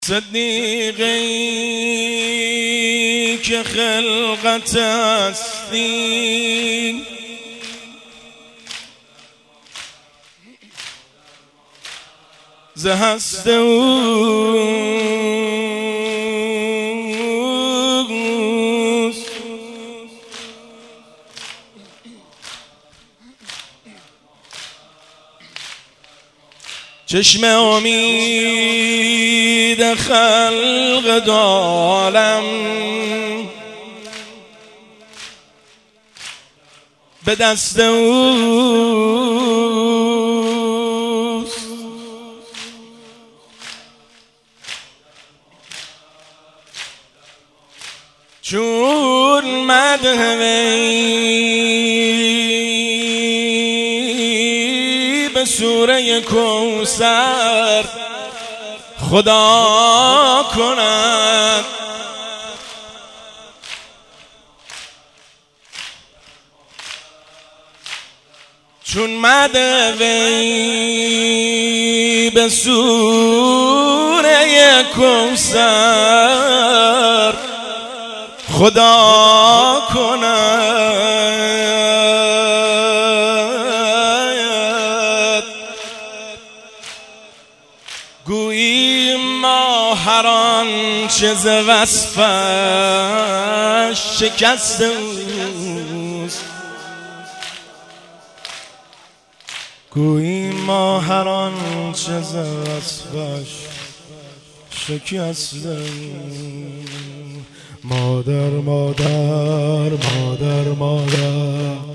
صدیقی که خلقت هستی ز هست اوست چشم امید خلق عالم به دست اوست چون مدح وی به سوره کوثر خدا کند چون مدح وی به سوره کوثر خدا کند گویی ما هر آنچه ز وصفش شکسته اوست گویی ما هر آنچه ز وصفش شکسته مادر مادر مادر مادر